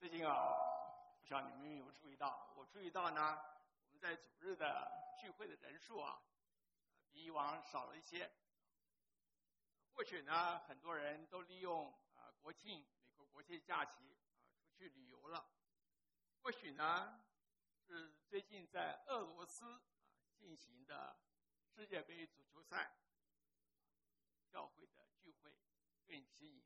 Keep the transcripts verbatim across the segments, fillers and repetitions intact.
近啊，不知道你们有没有注意到？我注意到呢，我们在主日的聚会的人数啊，比以往少了一些。或许呢，很多人都利用啊国庆、美国国庆假期啊出去旅游了。或许呢，是最近在俄罗斯啊进行的世界杯足球赛，教会的聚会更吸引人。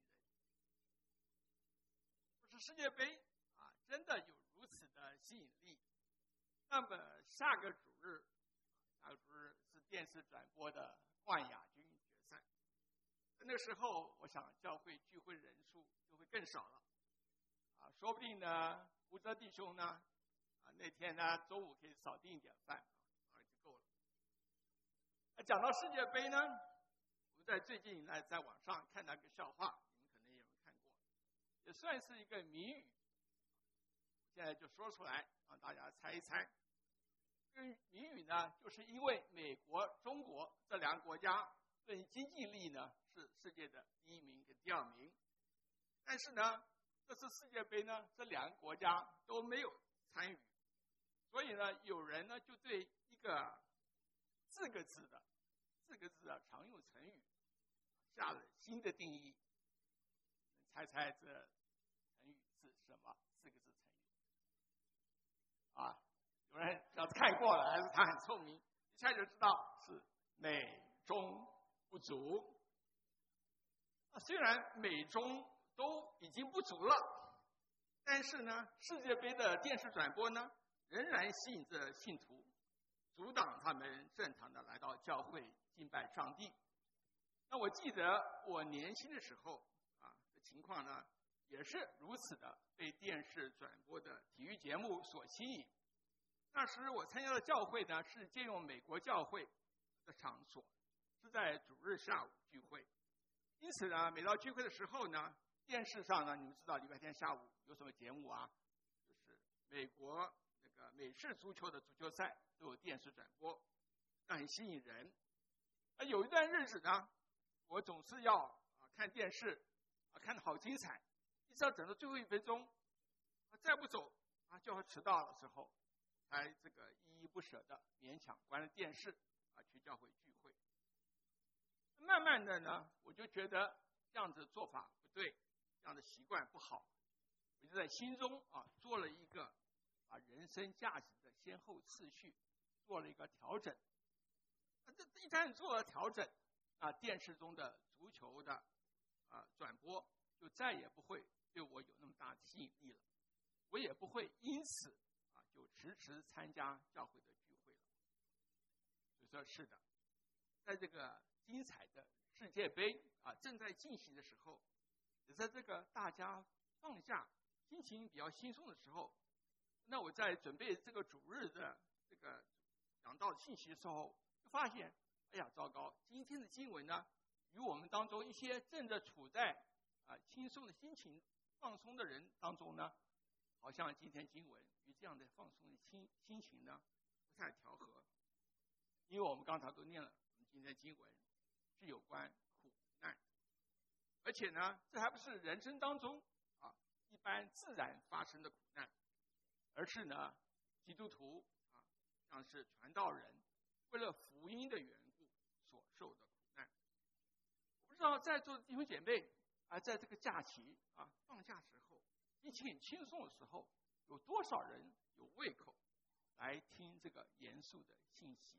不是世界杯啊，真的有如此的吸引力。那么下个主日，下个主日是电视转播的冠亚军决赛。那个时候，我想教会聚会人数就会更少了。啊，说不定呢，胡哲弟兄呢，啊那天呢周五可以少订一点饭啊，就够了。那讲到世界杯呢，我们在最近呢在网上看到一个笑话，你们可能也有人看过，也算是一个谜语。现在就说出来，让大家猜一猜。这个谜语呢，就是因为美国、中国这两个国家论经济力呢是世界的第一名跟第二名，但是呢，这次世界杯呢，这两个国家都没有参与，所以呢，有人呢就对一个四个字的四个字的常用成语下了新的定义。猜猜这成语是什么？四个字成语啊？有人要是看过了，还是他很聪明，一下就知道是美中不足。虽然美中都已经不足了，但是呢，世界杯的电视转播呢，仍然吸引着信徒，阻挡他们正常的来到教会敬拜上帝。那我记得我年轻的时候啊，情况呢也是如此的，被电视转播的体育节目所吸引。那时我参加的教会呢，是借用美国教会的场所，是在主日下午聚会。因此呢，每到聚会的时候呢，电视上呢，你们知道礼拜天下午有什么节目啊？就是美国那个美式足球的足球赛都有电视转播，那很吸引人。那有一段日子呢，我总是要啊看电视啊看得好精彩，一直到等到最后一分钟，啊再不走啊就要迟到的时候，才这个依依不舍的勉强关了电视啊去教会聚会。慢慢的呢，我就觉得这样子的做法不对，这样的习惯不好，我就在心中啊做了一个啊人生价值的先后次序，做了一个调整。那这一旦做了调整，啊电视中的足球的啊转播就再也不会对我有那么大的吸引力了，我也不会因此啊就迟迟参加教会的聚会了。所以说是的，在这个精彩的世界杯啊正在进行的时候，也在这个大家放假、心情比较轻松的时候，那我在准备这个主日的这个讲道信息的时候，就发现，哎呀，糟糕！今天的经文呢，与我们当中一些正在处在啊轻松的心情、放松的人当中呢，好像今天经文与这样的放松的心心情呢不太调和。因为我们刚才都念了，我们今天的经文是有关苦难，而且呢，这还不是人生当中啊一般自然发生的苦难，而是呢基督徒啊像是传道人为了福音的缘故所受的苦难。我不知道在座的弟兄姐妹啊，在这个假期啊放假时候，心情很轻松的时候，有多少人有胃口来听这个严肃的信息？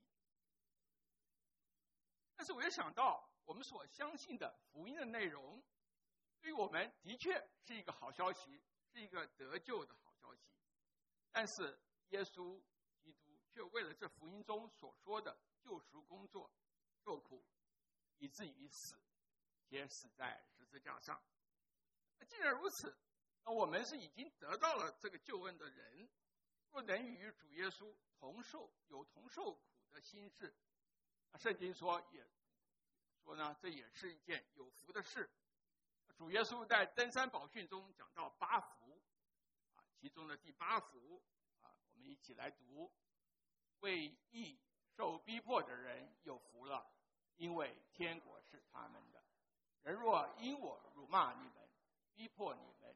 但是我也想到，我们所相信的福音的内容，对于我们的确是一个好消息，是一个得救的好消息。但是耶稣基督却为了这福音中所说的救赎工作受苦，以至于死，且死在十字架上。那既然如此，那我们是已经得到了这个救恩的人，若能与主耶稣同受有同受苦的心志，圣经说也说呢，这也是一件有福的事。主耶稣在登山宝训中讲到八福啊，其中的第八福啊，我们一起来读：为义受逼迫的人有福了，因为天国是他们的。人若因我辱骂你们，逼迫你们，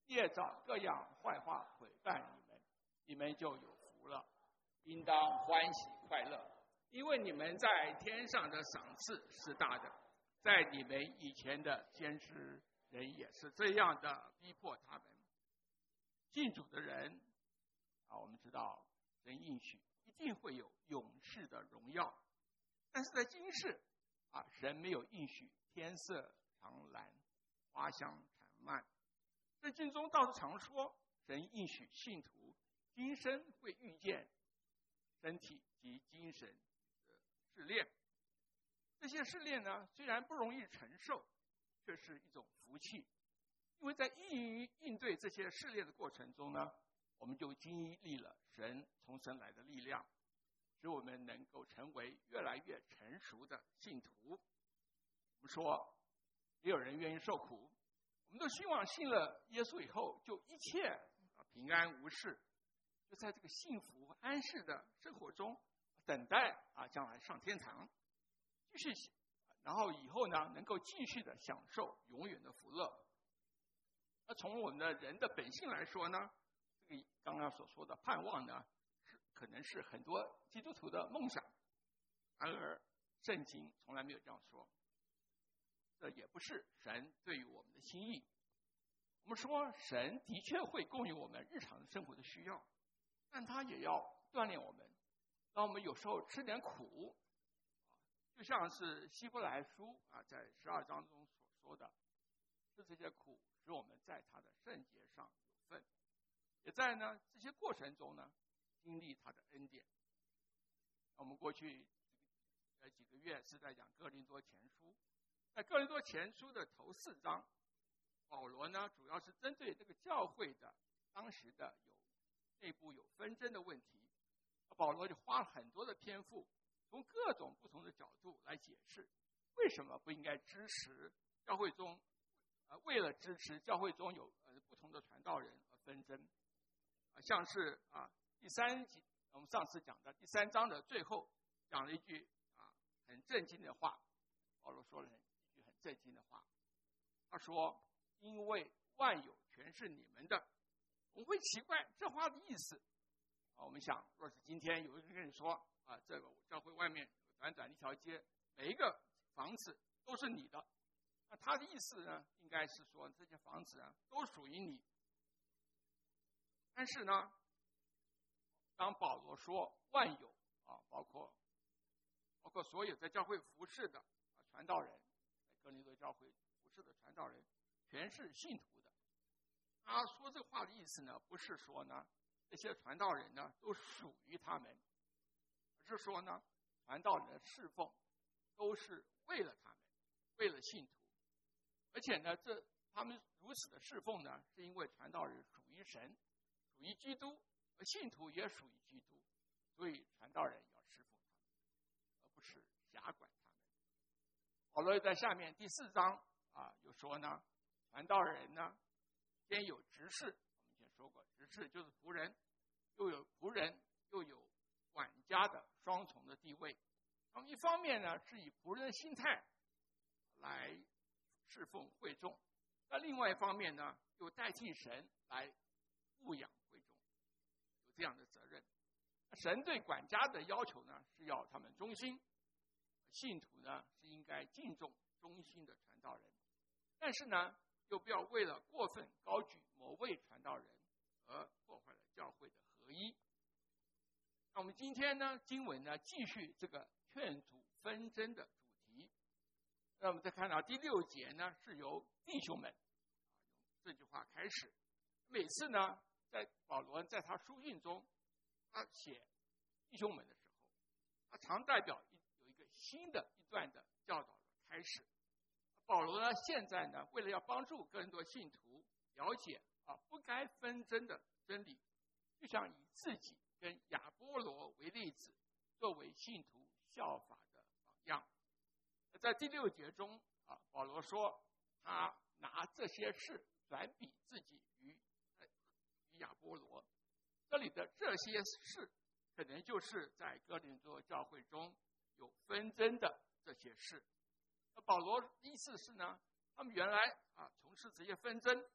业找各样坏话毁谤你们，你们就有福了，应当欢喜快乐，因为你们在天上的赏赐是大的。在你们以前的先知人也是这样的逼迫他们。信主的人啊，我们知道神应许一定会有永世的荣耀，但是在今世啊，神没有应许天色常蓝，花香常漫。圣经中倒是常说，神应许信徒今生会遇见身体及精神的试炼。这些试炼呢，虽然不容易承受，却是一种福气，因为在应应对这些试炼的过程中呢，我们就经历了神从神来的力量，使我们能够成为越来越成熟的信徒。我们说，也有人愿意受苦，我们都希望信了耶稣以后，就一切平安无事，就在这个幸福安适的生活中等待啊，将来上天堂，继续，然后以后呢，能够继续的享受永远的福乐。那从我们的人的本性来说呢，这个刚刚所说的盼望呢，是可能是很多基督徒的梦想，然而圣经从来没有这样说，这也不是神对于我们的心意。我们说，神的确会供应我们日常生活的需要，但他也要锻炼我们，让我们有时候吃点苦。就像是希伯来书啊，在十二章中所说的，是这些苦使我们在他的圣洁上有份，也在呢这些过程中呢经历他的恩典。我们过去呃几个月是在讲哥林多前书，在哥林多前书的头四章，保罗呢主要是针对这个教会的当时的有内部有纷争的问题，保罗就花了很多的篇幅，从各种不同的角度来解释为什么不应该支持教会中，呃，为了支持教会中有呃不同的传道人而纷争，啊，像是啊第三集我们上次讲的第三章的最后讲了一句啊很震惊的话，保罗说了一句很震惊的话，他说：“因为万有全是你们的。”我们会奇怪这话的意思。啊，我们想，若是今天有一个人跟你说啊，这个教会外面有短短一条街，每一个房子都是你的，那他的意思呢，应该是说这些房子啊都属于你。但是呢，当保罗说万有啊，包括包括所有在教会服侍的啊传道人，在哥林多教会服侍的传道人，全是信徒的。他说这话的意思呢，不是说呢这些传道人呢都属于他们，而是说呢传道人的侍奉都是为了他们，为了信徒。而且呢，这他们如此的侍奉呢，是因为传道人属于神，属于基督，而信徒也属于基督，所以传道人要侍奉他们，而不是辖管他们。保罗在下面第四章啊，有说呢，传道人呢先有执事，我们以前说过，执事就是仆人，又有仆人又有管家的双重的地位。那么一方面呢，是以仆人的心态来侍奉会众，那另外一方面呢，又代替神来牧养会众，有这样的责任。神对管家的要求呢，是要他们忠心，信徒呢是应该敬重忠心的传道人，但是呢，又不要为了过分高举某位传道人而破坏了教会的合一。那我们今天呢，经文呢继续这个劝阻纷争的主题。那我们再看到第六节呢，是由弟兄们这句话开始。每次呢，在保罗在他书信中，他写弟兄们的时候，他常代表一有一个新的一段的教导的开始。保罗呢，现在呢，为了要帮助更多信徒了解啊不该纷争的真理，就想以自己跟亚波罗为例子，作为信徒效法的榜样。在第六节中啊，保罗说他拿这些事转比自己于与亚波罗。这里的这些事，可能就是在哥林多教会中有纷争的这些事。保罗意思是呢，他们原来啊从事这些纷争，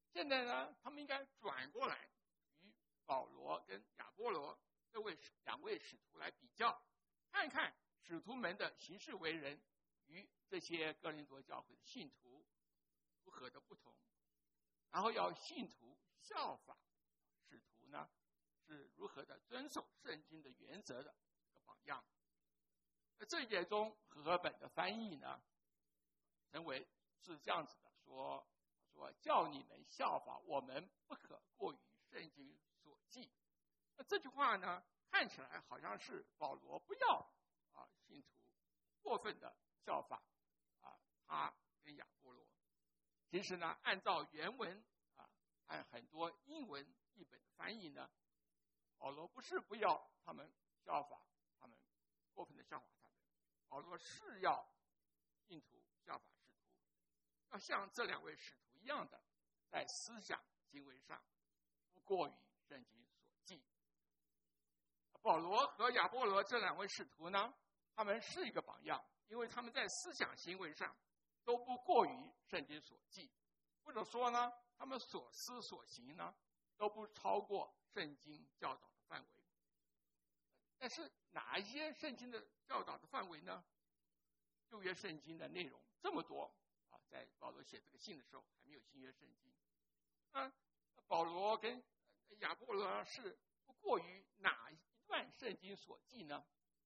现在呢，他们应该转过来与保罗跟亚波罗这位两位使徒来比较，看看使徒们的行事为人与这些哥林多教会的信徒如何的不同，然后要信徒效法使徒呢是如何的遵守圣经的原则的一个榜样。在这一节中，和合本的翻译呢，成为是这样子的，说说叫你们效法我们，不可过于圣经所记。那这句话呢，看起来好像是保罗不要啊信徒过分的效法啊他跟亚波罗。其实呢，按照原文啊，按很多英文译本的翻译呢，保罗不是不要他们效法他们过分的效法他们，保罗是要信徒效法使徒，要像这两位使徒一样的，在思想行为上不过于圣经所记。保罗和亚波罗这两位使徒呢，他们是一个榜样，因为他们在思想行为上都不过于圣经所记，或者说呢，他们所思所行呢，都不超过圣经教导的范围。但是哪一些圣经的教导的范围呢？旧约圣经的内容这么多啊，在保罗写这个信的时候还没有新约圣经。那保罗跟亚波罗是不过于哪一段圣经所记呢？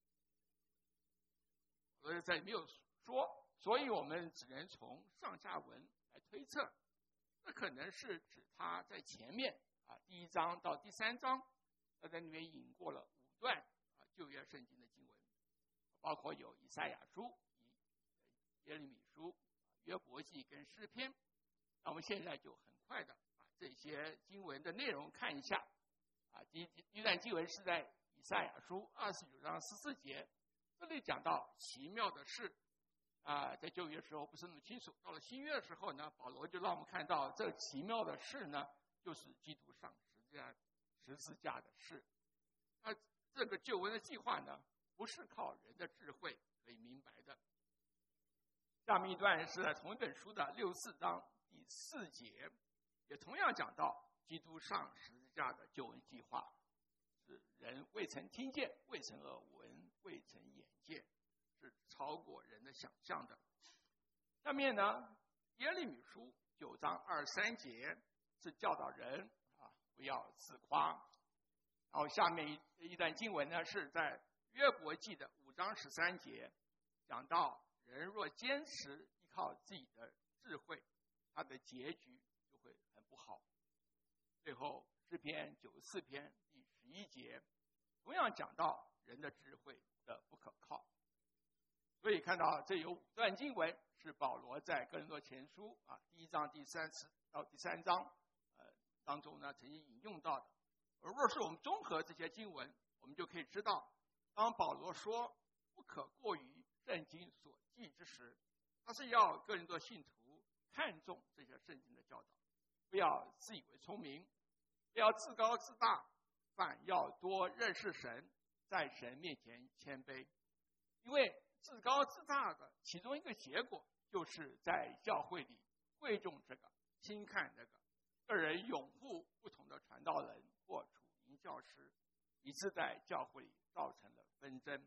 所以这里没有说，所以我们只能从上下文来推测，这可能是指他在前面啊第一章到第三章，他在里面引过了五段啊旧约圣经的经文，包括有以赛亚书、耶利米书、约伯记跟诗篇。那我们现在就很快的把这些经文的内容看一下啊。第一第一段经文是在以赛亚书二十九章十四节，这里讲到奇妙的事啊，在旧约的时候不是那么清楚，到了新约的时候呢，保罗就让我们看到这奇妙的事呢，就是基督上十字架十字架的事。那这个救恩的计划呢，不是靠人的智慧可以明白的。下面一段是在同一本书的六四章第四节，也同样讲到基督上十字架的救恩计划，是人未曾听见，未曾耳闻，未曾眼见，是超过人的想象的。下面呢，耶利米书九章二三节是教导人啊不要自夸。然后下面一一段经文呢，是在约伯记的五章十三节，讲到人若坚持依靠自己的智慧，他的结局就会很不好。最后诗篇九十四篇第十一节，同样讲到人的智慧的不可靠。所以看到这有五段经文是保罗在哥林多前书啊第一章第三次到第三章呃当中呢曾经引用到的。而若是我们综合这些经文，我们就可以知道，当保罗说不可过于圣经所记之时，他是要哥林多信徒看重这些圣经的教导，不要自以为聪明，不要自高自大，反要多认识神，在神面前谦卑。因为自高自大的其中一个结果，就是在教会里贵重这个，轻看这个，个人拥护不同的传道人或属灵教师，以致在教会里造成了纷争。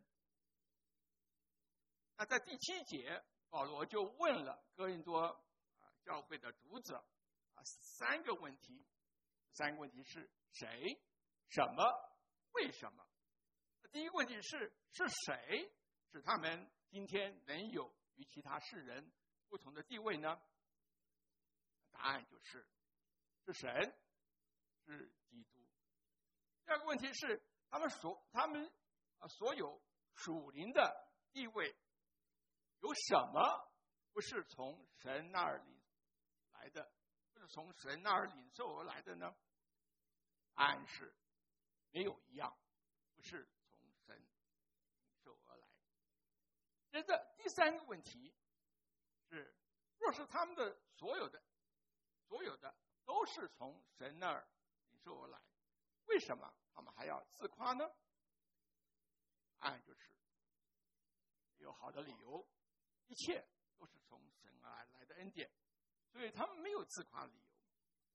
那在第七节，保罗就问了哥林多啊教会的读者啊三个问题，三个问题是谁、什么、为什么？第一个问题是是谁使他们今天能有与其他世人不同的地位呢？答案就是是神，是基督。第二个问题是他们所他们啊所有属灵的地位有什么不是从神那儿领来的，不是从神那儿领受而来的呢？答案是没有一样不是从神领受而来。接着第三个问题是，若是他们的所有的所有的都是从神那儿领受而来，为什么他们还要自夸呢？答案就是有好的理由，一切都是从神而来的恩典，所以他们没有自夸的理由。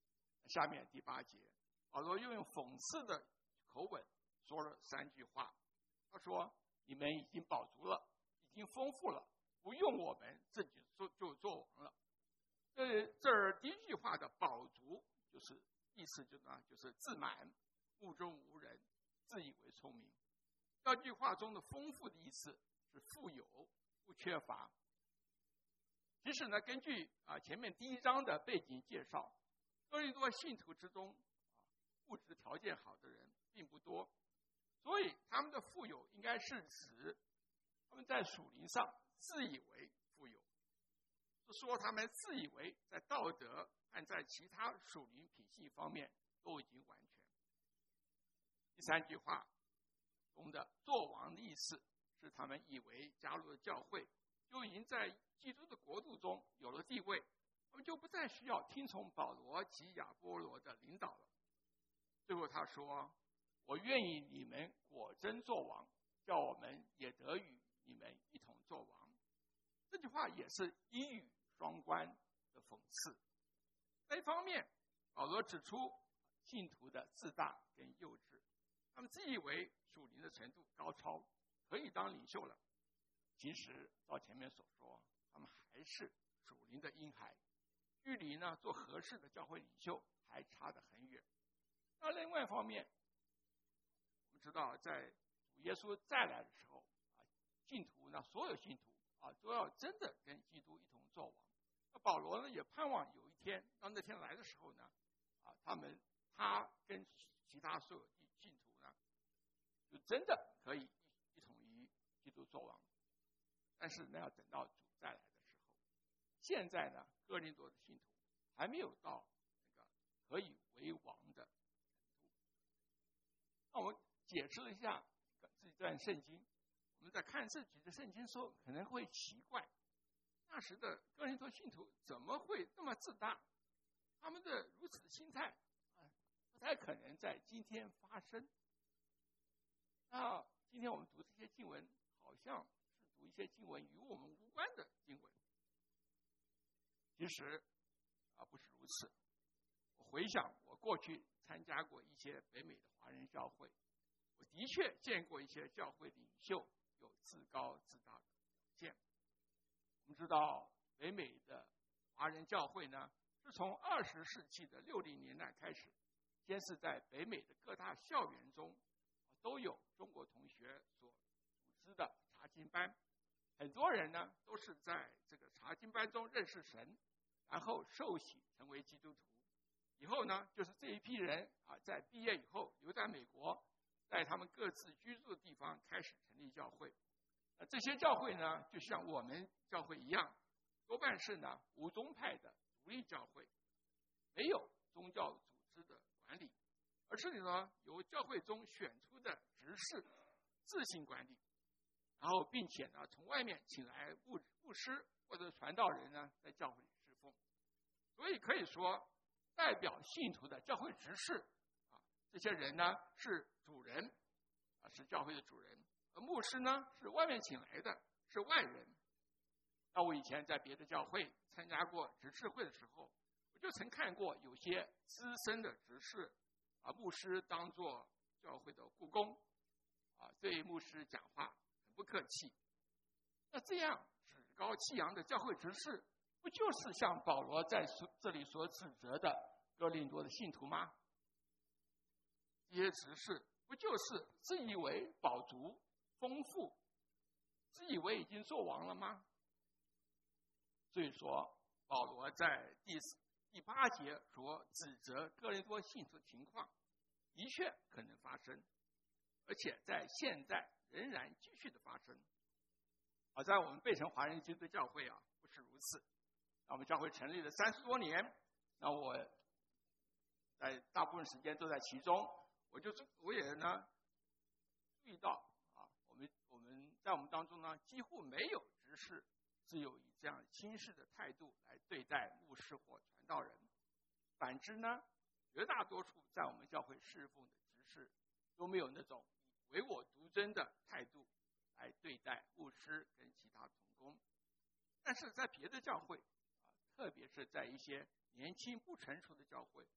下面第八节，保罗又用讽刺的口吻说了三句话。他说：“你们已经饱足了，已经丰富了，不用我们自己做就做完了。”这这儿第一句话的饱足，就是意思就呢，就是自满、目中无人、自以为聪明。第二句话中的丰富的意思是富有、不缺乏。其实呢，根据啊前面第一章的背景介绍，哥林多信徒之中，物质条件好的人并不多，所以他们的富有应该是指他们在属灵上自以为富有，是说他们自以为在道德和在其他属灵品性方面都已经完全。第三句话中的作王的意思是他们以为加入了教会就已经在基督的国度中有了地位，他们就不再需要听从保罗及亚波罗的领导了。最后他说：“我愿意你们果真作王，叫我们也得与你们一同作王。”这句话也是一语双关的讽刺。在一方面，保罗指出信徒的自大跟幼稚，他们自以为属灵的程度高超，可以当领袖了。其实照前面所说，他们还是属灵的婴孩，距离呢做合适的教会领袖还差得很远。那另外一方面，我们知道在主耶稣再来的时候啊，信徒呢，所有信徒啊，都要真的跟基督一同作王。那保罗呢，也盼望有一天，当那天来的时候呢，啊，他们他跟其他所有的信徒呢，就真的可以一同于基督作王。但是呢，要等到主再来的时候，现在呢，哥林多的信徒还没有到那个可以为王的程度。那我们解释了一下这段圣经，我们在看这几个圣经的时候，可能会奇怪，那时的哥林多信徒怎么会那么自大？他们的如此的心态啊，不太可能在今天发生。那今天我们读这些经文，好像读一些经文与我们无关的经文，其实啊不是如此。我回想我过去参加过一些北美的华人教会，我的确见过一些教会领袖有自高自大的表现。我们知道北美的华人教会呢，是从二十世纪的六零年代开始，先是在北美的各大校园中都有中国同学所组织的查经班。很多人呢都是在这个查经班中认识神，然后受洗成为基督徒。以后呢，就是这一批人啊，在毕业以后留在美国，在他们各自居住的地方开始成立教会。那这些教会呢，就像我们教会一样，多半是呢无宗派的独立教会，没有宗教组织的管理，而是呢由教会中选出的执事自行管理。然后，并且呢，从外面请来牧牧师或者传道人呢，在教会里侍奉。所以可以说，代表信徒的教会执事啊，这些人呢是主人啊，是教会的主人；而牧师呢是外面请来的，是外人。那我以前在别的教会参加过执事会的时候，我就曾看过有些资深的执事啊，牧师当作教会的雇工啊，对牧师讲话不客气。那这样趾高气扬的教会执事，不就是像保罗在这里所指责的哥林多的信徒吗？这些执事不就是自以为饱足丰富，自以为已经做王了吗？所以说，保罗在第第八节所指责哥林多信徒的情况，的确可能发生，而且在现在仍然继续的发生。好在我们贝城华人基督教会啊，不是如此。那我们教会成立了三十多年，那我在大部分时间都在其中，我就我也呢注意到啊，我们我们在我们当中呢，几乎没有执事是有以这样轻视的态度来对待牧师或传道人。反之呢，绝大多数在我们教会侍奉的执事都没有那种唯我独尊的态度来对待牧师跟其他同工。但是在别的教会啊，特别是在一些年轻不成熟的教会，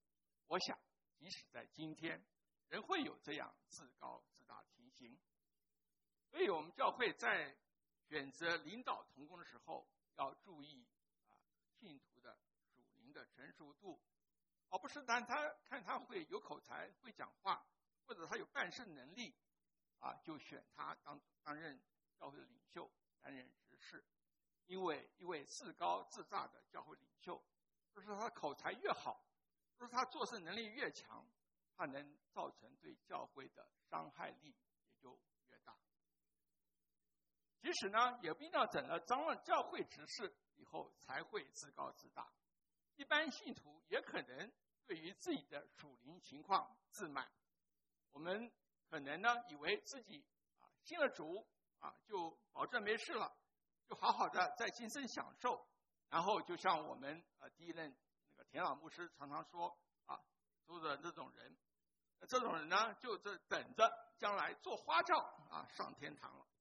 我想，即使在今天，仍会有这样自高自大的情形。所以，我们教会在选择领导同工的时候，要注意啊，信徒的属灵的成熟度，而不是单他看他会有口才、会讲话，或者他有办事能力，啊，就选他当担任教会的领袖，担任执事。因为一位自高自大的教会领袖，就是他口才越好，就是他做事能力越强，他能造成对教会的伤害力也就越大。其实呢，也不一定要整了当了教会执事以后才会自高自大。一般信徒也可能对于自己的属灵情况自满。我们可能呢，以为自己啊信了主啊，就保证没事了，就好好的在今生享受。然后就像我们呃第一任那个田老牧师常常说啊，说的这种人，这种人呢，就这等着将来做花轿啊上天堂了。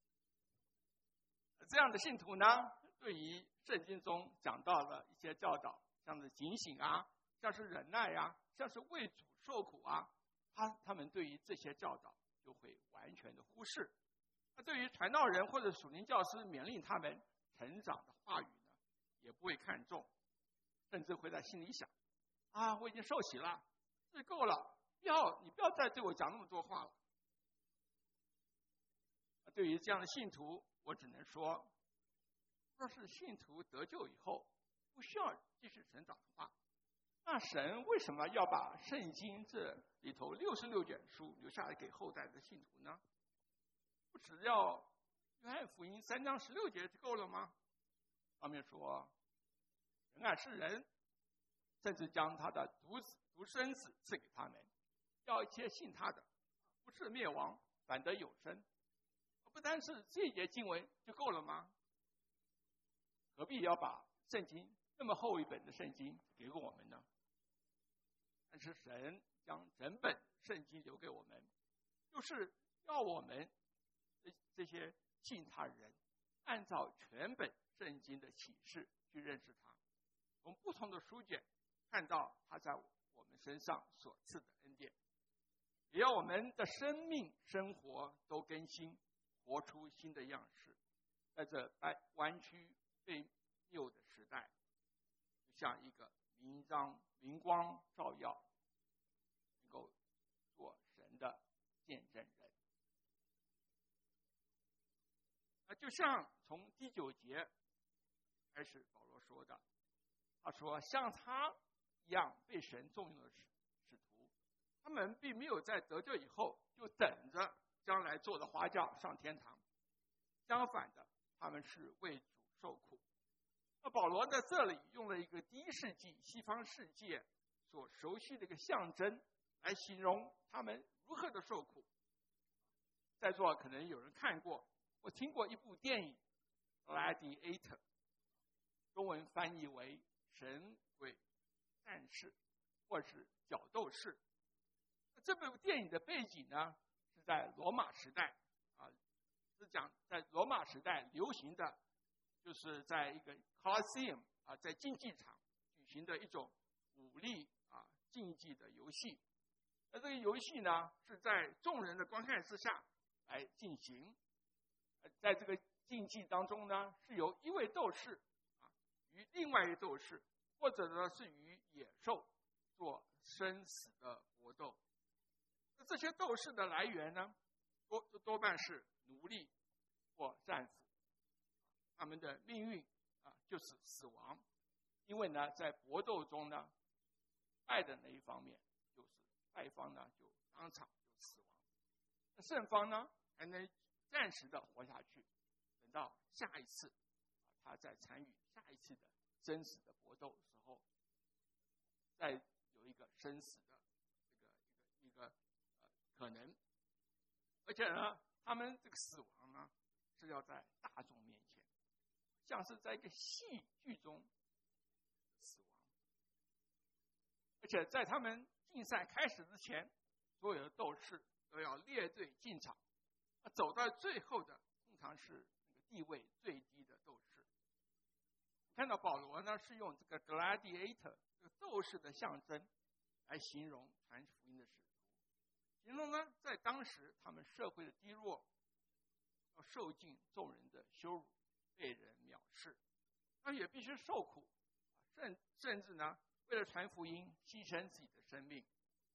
这样的信徒呢，对于圣经中讲到的一些教导，像是警醒啊，像是忍耐啊，像是为主受苦啊，他他们对于这些教导就会完全的忽视。那对于传道人或者属灵教师勉励他们成长的话语呢，也不会看重，甚至会在心里想：啊，我已经受洗了，这够了，不要你不要再对我讲那么多话了。对于这样的信徒，我只能说，若是信徒得救以后不需要继续成长的话，那神为什么要把圣经这里头六十六卷书留下来给后代的信徒呢？不只要约翰福音三章十六节就够了吗？上面说，神爱世人，甚至将他的独子独生子赐给他们，要一切信他的，不是灭亡，反得有生。不单是这一节经文就够了吗？何必要把圣经那么厚一本的圣经给我们呢？但是神将整本圣经留给我们，就是要我们这些信他人按照全本圣经的启示去认识他，从不同的书卷看到他在我们身上所赐的恩典，也要我们的生命生活都更新，活出新的样式。在这弯曲被谬的时代，就像一个明章明光照耀，能够做神的见证人。那就像从第九节开始保罗说的，他说像他一样被神重用的使徒，他们并没有在得救以后就等着将来坐的花轿上天堂，相反的，他们是为主受苦。那保罗在这里用了一个第一世纪西方世界所熟悉的一个象征来形容他们如何的受苦。在座可能有人看过我听过一部电影《Gladiator》，中文翻译为神鬼战士或是角斗士。这部电影的背景呢，是在罗马时代啊，是讲在罗马时代流行的，就是在一个 Colosseum 啊，在竞技场举行的一种武力啊竞技的游戏。那这个游戏呢，是在众人的观看之下来进行。在这个竞技当中呢，是由一位斗士啊与另外一位斗士，或者呢是与野兽做生死的搏斗。那这些斗士的来源呢，多多半是奴隶或战俘，他们的命运啊就是死亡。因为呢，在搏斗中呢，败的那一方面就是败方呢就当场就死亡，那胜方呢还能暂时的活下去，等到下一次他在参与下一次的生死的搏斗的时候，再有一个生死的这个一个一个呃可能。而且呢，他们这个死亡呢是要在大众面前，像是在一个戏剧中死亡。而且在他们竞赛开始之前，所有的斗士都要列队进场。走到最后的通常是那个地位最低的斗士。看到保罗呢是用这个 gladiator 这个斗士的象征来形容传福音的使徒。形容呢，在当时他们社会的低落，要受尽众人的羞辱，被人藐视，那也必须受苦，甚甚至呢，为了传福音牺牲自己的生命。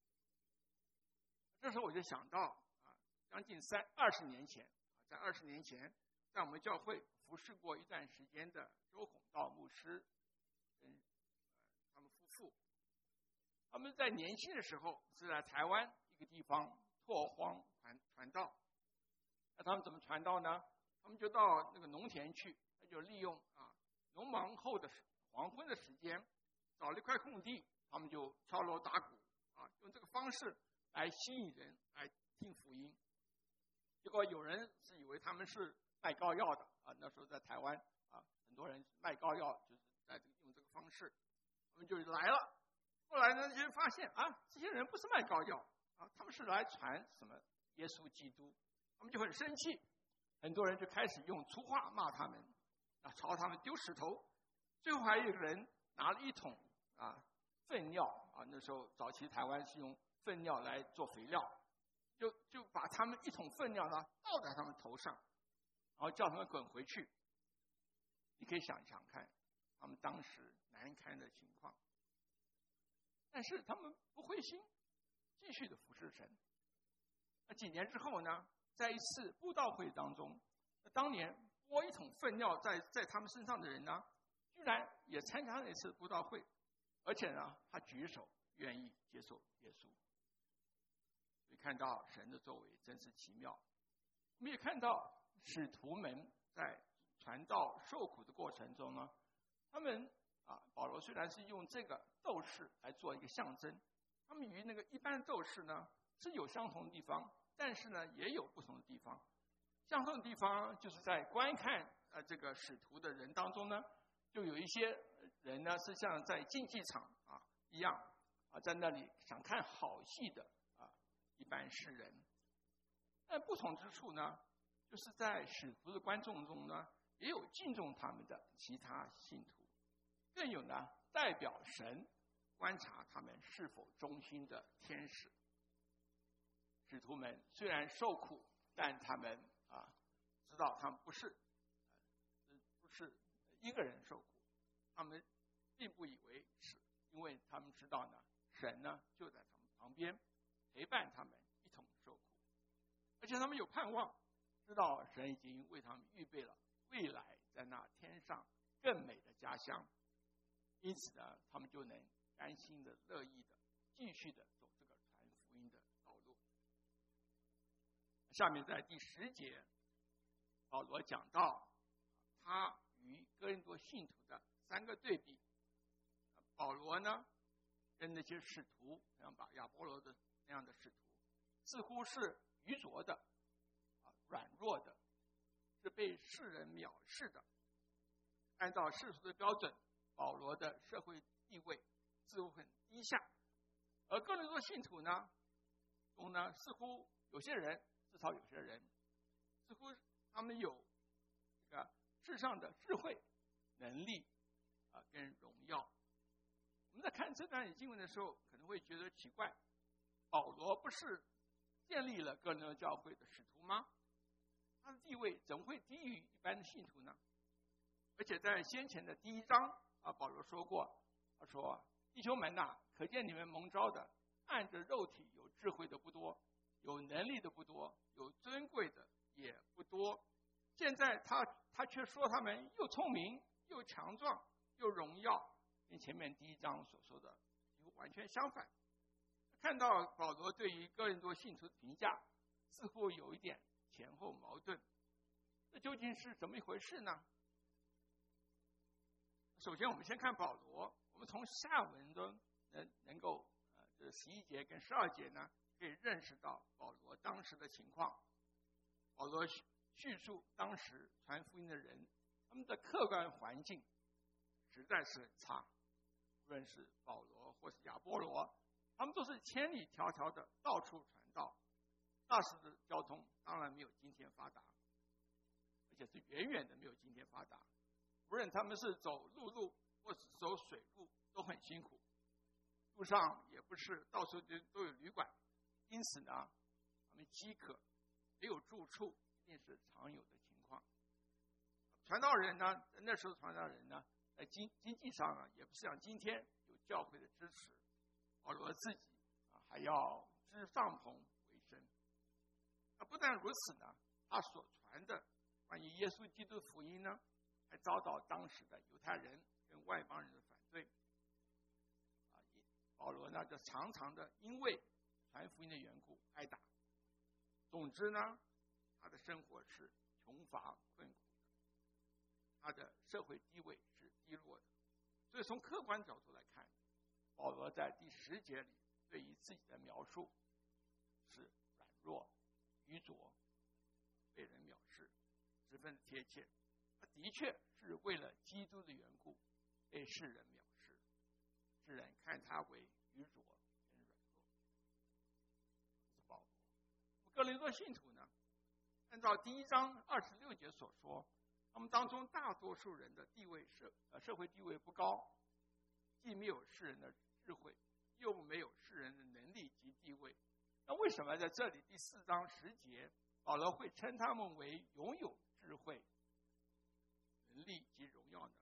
这时候我就想到啊，将近三二十年前，在二十年前，在我们教会服侍过一段时间的周孔道牧师，跟、呃、他们夫妇，他们在年轻的时候是在台湾一个地方拓荒传传道。那他们怎么传道呢？他们就到那个农田去，他就利用啊农忙后的黄昏的时间，找了一块空地，他们就敲锣打鼓啊，用这个方式来吸引人来听福音。结果有人是以为他们是卖膏药的啊，那时候在台湾啊，很多人卖膏药就是在用这个方式，他们就来了。后来呢，就发现啊，这些人不是卖膏药啊，他们是来传什么耶稣基督，他们就很生气，很多人就开始用粗话骂他们，啊，朝他们丢石头。最后还有人拿了一桶啊粪尿啊，那时候早期台湾是用粪尿来做肥料，就就把他们一桶粪尿呢倒在他们头上，然后叫他们滚回去。你可以想想看，他们当时难堪的情况。但是他们不灰心，继续的服侍神。那几年之后呢，在一次布道会当中，当年拨一桶粪尿在在他们身上的人呢，居然也参加了一次布道会，而且呢，他举手愿意接受耶稣。所以看到神的作为真是奇妙。我们也看到使徒们在传道受苦的过程中呢，他们啊，保罗虽然是用这个斗士来做一个象征，他们与那个一般斗士呢是有相同的地方，但是呢也有不同的地方。相同的地方就是在观看呃这个使徒的人当中呢，就有一些人呢是像在竞技场啊一样啊，在那里想看好戏的啊一般世人。但不同之处呢，就是在使徒的观众中呢，也有敬重他们的其他信徒。更有呢，代表神观察他们是否忠心的天使。使徒们虽然受苦，但他们啊知道他们不是、呃、不是一个人受苦，他们并不以为是，因为他们知道呢，神呢就在他们旁边陪伴他们一同受苦，而且他们有盼望，知道神已经为他们预备了未来在那天上更美的家乡。因此呢，他们就能甘心的、乐意的、继续的走这个传福音的道路。下面在第十节，保罗讲到他与哥林多信徒的三个对比。保罗呢，跟那些使徒，像把亚波罗的那样的使徒，似乎是愚拙的、啊软弱的，是被世人藐视的。按照世俗的标准，保罗的社会地位似乎很低下，而哥林多信徒呢，中呢似乎有些人，至少有些人，似乎他们有这个世上的智慧、能力啊、呃、跟荣耀。我们在看这段经文的时候，可能会觉得奇怪，保罗不是建立了哥林多教会的使徒吗？他的地位怎么会低于一般的信徒呢？而且在先前的第一章啊，保罗说过，他说：“弟兄们呐、啊，可见你们蒙召的，按着肉体有智慧的不多，有能力的不多，有尊贵的也不多。现在他他却说他们又聪明，又强壮，又荣耀，跟前面第一章所说的几乎完全相反。”看到保罗对于哥林多信徒的评价，似乎有一点前后矛盾。这究竟是怎么一回事呢？首先，我们先看保罗，我们从下文中能能够呃，这十一节跟十二节呢，可以认识到保罗当时的情况。保罗叙述当时传福音的人，他们的客观环境实在是很差，无论是保罗或是亚波罗，他们都是千里迢迢的到处传道。那时的交通当然没有今天发达，而且是远远的没有今天发达。无论他们是走陆路或是走水路，都很辛苦。 路上也不是到处都都有旅馆，因此呢，他们饥渴，没有住处，一定是常有的情况。传道人呢，那时候传道人呢，在经经济上啊，也不是像今天有教会的支持，保罗自己啊还要织帐篷为生。啊，不但如此呢，他所传的关于耶稣基督的福音呢，还遭到当时的犹太人跟外邦人的反对。啊，保罗呢就常常的因为传福音的缘故挨打。总之呢，他的生活是穷乏困苦的，他的社会地位是低落的。所以从客观角度来看，保罗在第十节里对于自己的描述是软弱、愚拙、被人藐视，十分贴切。他的确是为了基督的缘故被世人藐视，世人看他为愚拙跟软弱。是保罗。哥林多信徒呢，按照第一章二十六节所说，他们当中大多数人的地位社呃社会地位不高，既没有世人的智慧，又没有世人的能力及地位。那为什么在这里第四章十节，保罗会称他们为拥有智慧、能力及荣耀呢？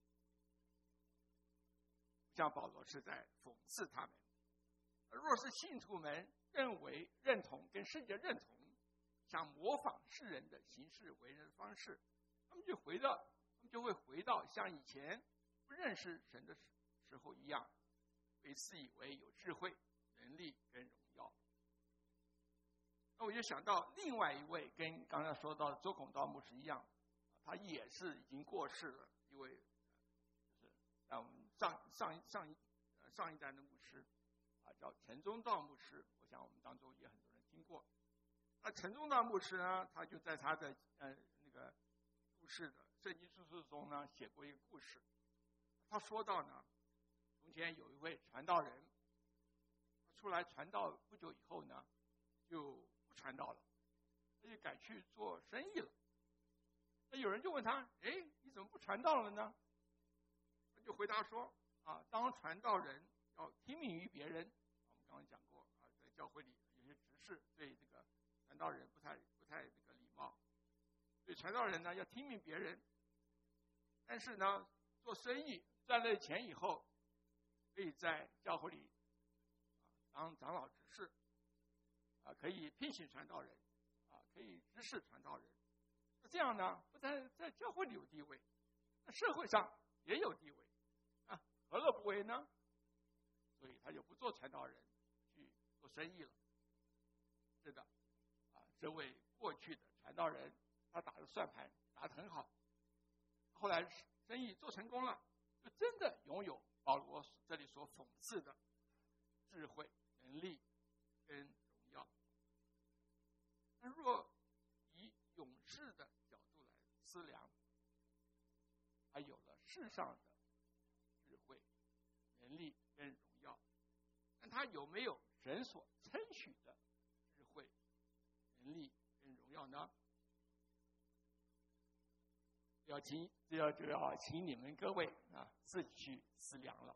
像保罗是在讽刺他们。若是信徒们认为认同跟世界认同，想模仿世人的行事为人的方式，他们就回到，他们就会回到像以前不认识神的时候一样，被自以为有智慧、能力跟荣耀。那我就想到另外一位跟刚才说到的周孔道牧师一样，他也是已经过世了一位，就是在我们上上上一上一代的牧师啊，叫陈宗道牧师，我想我们当中也很多人听过。那陈宗道牧师呢，他就在他的呃那个注释的圣经注释中呢，写过一个故事。他说到呢，从前有一位传道人，出来传道不久以后呢，就不传道了，他就改去做生意了。那有人就问他，哎，你怎么不传道了呢？他就回答说，啊，当传道人要听命于别人。我们刚刚讲过啊，在教会里有些执事对这个传道人不太不太这个礼貌，所以传道人呢要听命别人。但是呢，做生意赚了钱以后，可以在教会里当长老执事，啊，可以聘请传道人，啊，可以指示传道人。那这样呢，不但在教会里有地位，那社会上也有地位，啊，何乐不为呢？所以他就不做传道人，去做生意了。是的，啊，这位过去的传道人，他打的算盘打得很好，后来生意做成功了，就真的拥有保罗这里所讽刺的智慧、能力跟荣耀。那若以勇士的角度来思量，他有了世上的智慧、能力跟荣耀，但他有没有神所称许的智慧、能力跟荣耀呢？要请这要就要请你们各位啊自己去思量了。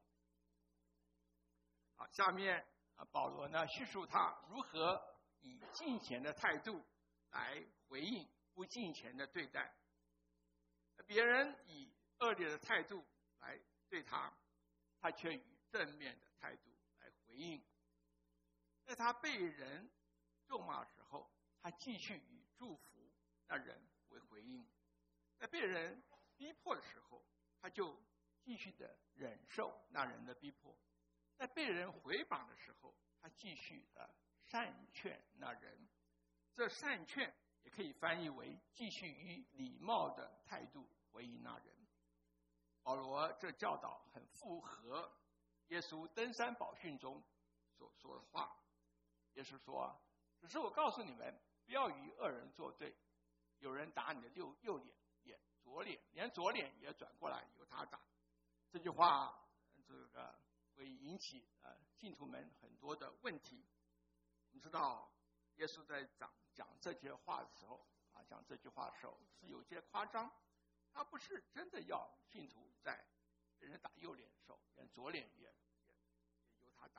好，下面啊保罗呢叙述他如何以敬虔的态度来回应不敬虔的对待，别人以恶劣的态度来对他，他却以正面的态度来回应。在他被人咒骂的时候，他继续以祝福那人为回应；在被人逼迫的时候，他就继续的忍受那人的逼迫；在被人回谤的时候，他继续的善劝那人。这善劝也可以翻译为继续以礼貌的态度回应那人。保罗这教导很符合耶稣登山宝训中所说的话。耶稣说，只是我告诉你们，不要与恶人作对，有人打你的右右脸，也左脸，连左脸也转过来由他打。这句话这个会引起呃信徒们很多的问题。我们知道耶稣在讲讲这些话的时候啊，讲这句话的时候是有些夸张，他不是真的要信徒在被人打右脸的时候，连左脸也也也由他打。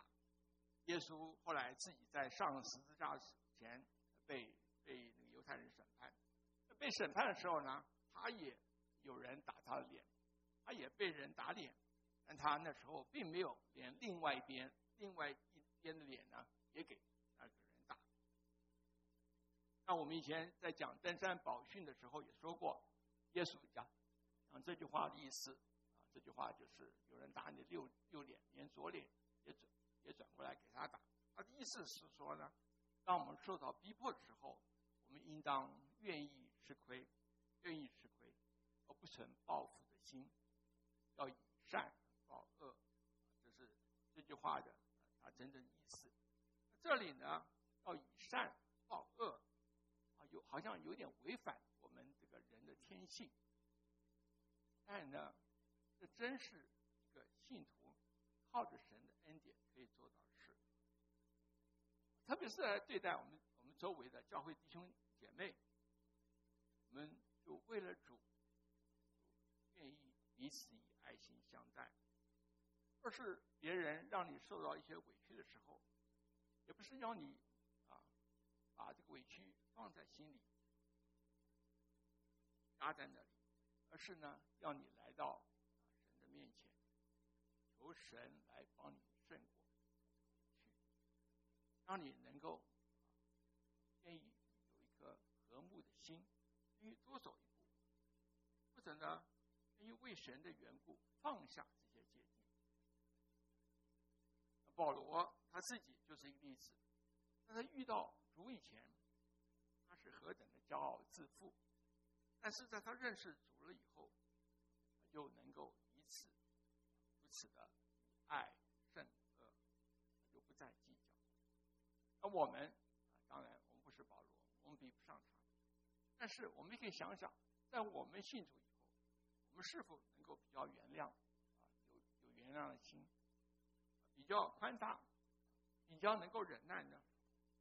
耶稣后来自己在上十字架前被被那个犹太人审判，被审判的时候呢，他也有人打他的脸，他也被人打脸，但他那时候并没有连另外一边另外一边的脸呢也给那个人打。那我们以前在讲登山宝训的时候也说过，耶稣讲讲这句话的意思啊，这句话就是有人打你的右右脸，连左脸也转也转过来给他打。他的意思是说呢，当我们受到逼迫的时候，我们应当愿意吃亏，愿意吃亏，而不存报复的心，要以善报恶，这是这句话的啊真正意思。这里呢，要以善报恶啊，有好像有点违反我们这个人的天性，但呢，这真是一个信徒靠着神的恩典可以做到的事。特别是来对待我们我们周围的教会弟兄姐妹，我们就为了主，愿意彼此以爱心相待。若是别人让你受到一些委屈的时候，也不是要你啊把这个委屈放在心里，压在那里，而是呢要你来到神的面前，求神来帮你胜过去，让你能够愿意有一颗和睦的心，愿意多走一步，或者呢愿意为神的缘故放下这些芥蒂。保罗他自己就是一个例子，在他遇到主以前，他是何等的骄傲自负，但是在他认识主了以后，他就能够以此如此的爱胜恶，就不再计较。而我们当然我们不是保罗，我们比不上他，但是我们也可以想想，在我们信主以后，我们是否能够比较原谅啊，有有原谅的心，比较宽大，比较能够忍耐呢？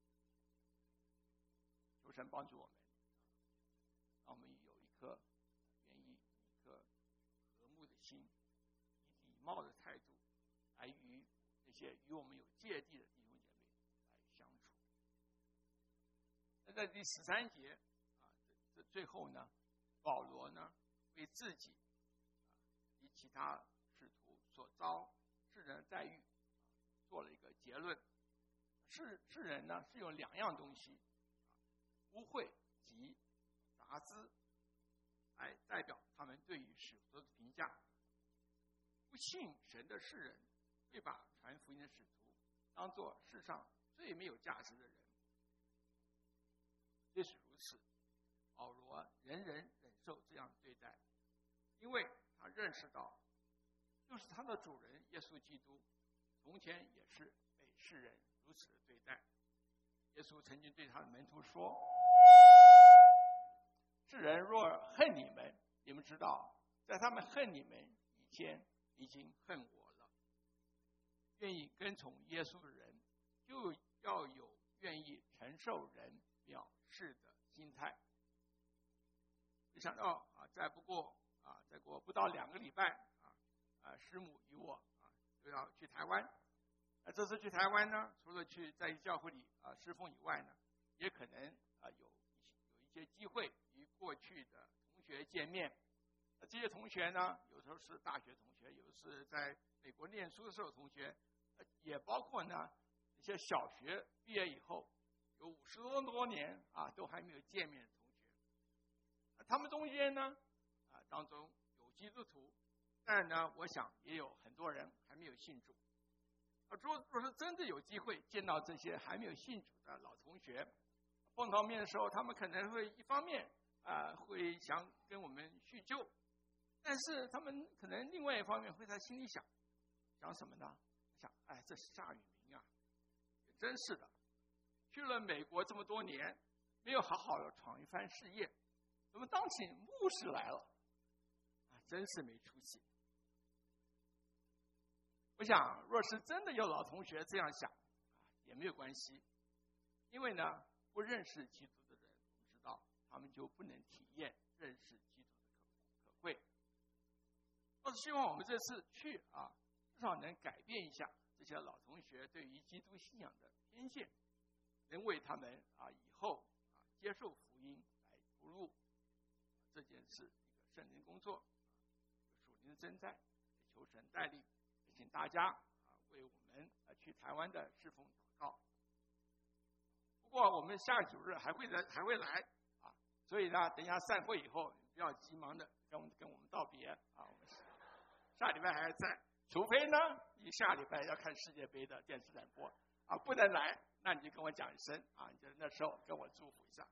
求神帮助我们，让我们有一颗愿意一颗和睦的心，以礼貌的态度来与那些与我们有芥蒂的弟兄姐妹来相处。那在第十三节啊，这最后呢，保罗呢为自己啊及其他使徒所遭世人的待遇做了一个结论。世世人呢是有两样东西，污秽及杂资，来代表他们对于使徒的评价。不信神的世人会把传福音的使徒当作世上最没有价值的人。即使如此，保罗人人忍受这样的对待，因为他认识到，就是他的主人耶稣基督从前也是被世人如此的对待。耶稣曾经对他的门徒说，世人若恨你们，你们知道在他们恨你们以前已经恨我了。愿意跟从耶稣的人就要有愿意承受人藐视的心态。没想到啊，再不过啊，再过不到两个礼拜啊，啊，师母与我啊就要去台湾。那这次去台湾呢，除了去在教会里啊侍奉以外呢，也可能啊有有一些机会与过去的同学见面。那这些同学呢，有时候是大学同学，有的是在美国念书的时候同学，也包括呢一些小学毕业以后有五十多多年啊都还没有见面的同学。他们中间呢啊当中有基督徒，但是呢，我想也有很多人还没有信主。啊，若若是真的有机会见到这些还没有信主的老同学，碰到面的时候，他们可能会一方面啊、呃、会想跟我们叙旧，但是他们可能另外一方面会在心里想，想什么呢？想，哎，这是夏宇明啊，真是的，去了美国这么多年，没有好好的闯一番事业，怎么当起牧师来了？啊，真是没出息。我想，若是真的有老同学这样想，也没有关系，因为呢，不认识基督的人，我们知道他们就不能体验认识基督的可可贵。我是希望我们这次去啊， 至少能改变一下这些老同学对于基督信仰的偏见，能为他们啊以后啊接受福音来铺路。这件事一个圣灵工作，属灵的征战，求神带领，请大家啊为我们啊去台湾的侍奉祷告。不过我们下个主日还会来，还会来啊，所以呢，等一下散会以后，不要急忙的跟我们跟我们道别啊。我们下礼拜还在，除非呢，你下礼拜要看世界杯的电视转播啊，不能来，那你就跟我讲一声啊，你就那时候跟我祝福一下。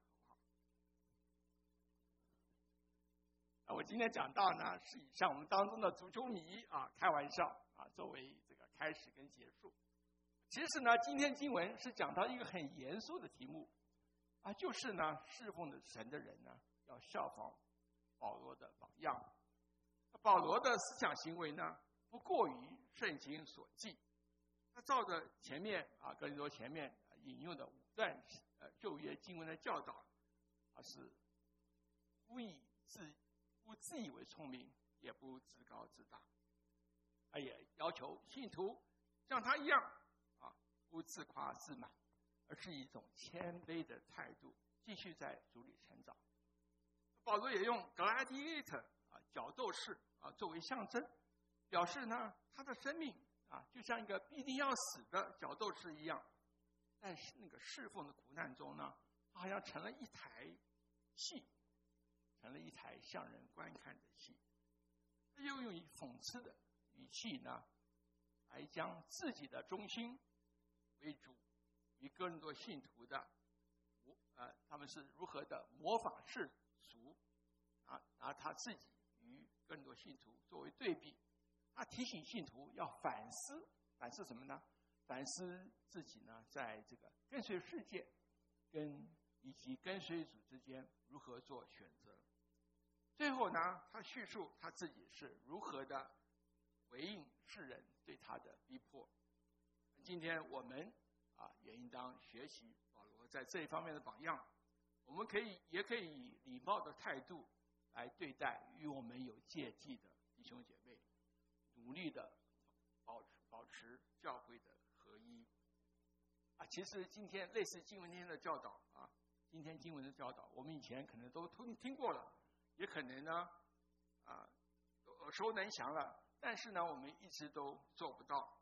啊，我今天讲到呢，是以像我们当中的足球迷啊开玩笑啊，作为这个开始跟结束。其实呢，今天经文是讲到一个很严肃的题目啊，就是呢，侍奉的神的人呢，要效仿保罗的榜样。保罗的思想行为呢，不过于圣经所记。他照着前面啊，哥林多前面引用的五段呃旧约经文的教导，啊是不以自不自以为聪明，也不自高自大，他也要求信徒像他一样啊，不自夸自满，而是以一种谦卑的态度继续在主里成长。保罗也用 gladiator 啊角斗士啊作为象征，表示呢他的生命啊就像一个必定要死的角斗士一样，在那个侍奉的苦难中呢，他好像成了一台戏。成了一台向人观看的戏，他又用以讽刺的语气呢，来将自己的忠心为主与哥林多信徒的，呃，他们是如何的模仿世俗啊，拿他自己与哥林多信徒作为对比，他提醒信徒要反思，反思什么呢？反思自己呢，在这个跟随世界跟以及跟随主之间如何做选择。最后呢，他叙述他自己是如何的回应世人对他的逼迫。今天我们啊，也应当学习保罗在这一方面的榜样。我们可以也可以以礼貌的态度来对待与我们有芥蒂的弟兄姐妹，努力的保持保持教会的合一。啊，其实今天类似经文今天的教导啊，今天经文的教导，我们以前可能都听听过了。也可能呢，啊，耳熟能详了，但是呢，我们一直都做不到。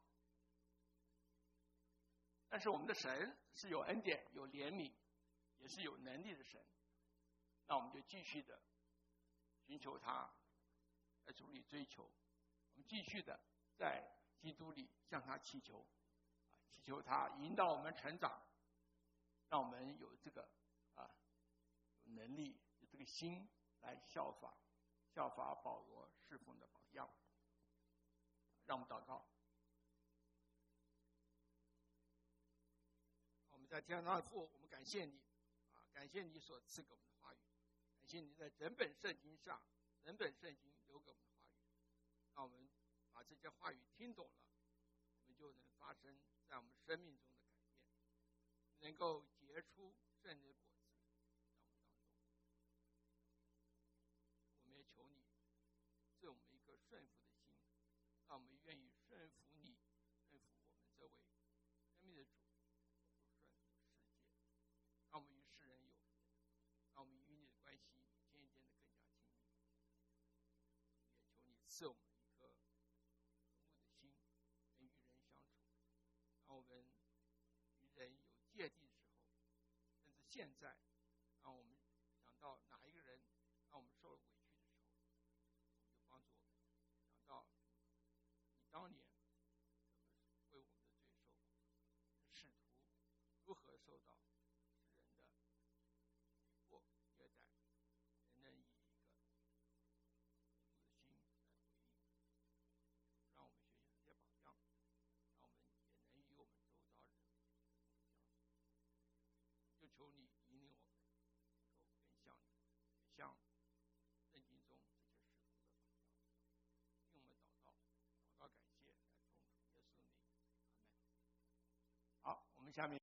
但是我们的神是有恩典、有怜悯，也是有能力的神。那我们就继续的寻求他，在主里追求，我们继续的在基督里向他祈求，啊，祈求他引导我们成长，让我们有这个啊有能力、有这个心。来效法效法保罗侍奉的榜样。让我们祷告。我们在天上的父，我们感谢你啊，感谢你所赐给我们的话语，感谢你在整本圣经上整本圣经留给我们的话语，让我们把这些话语听懂了，我们就能发生在我们生命中的改变，能够结出圣灵的果子在我们当中。我们也求你赐我们一颗顺服的心，让我们愿意顺服你，顺服我们这位生命的主，不顺服世界，让我们与世人有别，让我们与你的关系一天一天的更加亲密。也求你赐我们一颗和睦的心，能与人相处，让我们与人有芥蒂的时候，甚至现在，让我们想到哪一个人让我们受了委屈的时候，就帮助我们想到你当年为我们的罪受苦，使徒如何受到世人的迫虐待，仍能以一个稳住的心来回应。让我们学习这些榜样，让我们也能与我们周遭人相处。就求你引领我们能够更像你，也像圣经中这些使徒的榜样。听我们祷告，祷告感谢，来奉主耶稣的名，阿门。好，我们下面。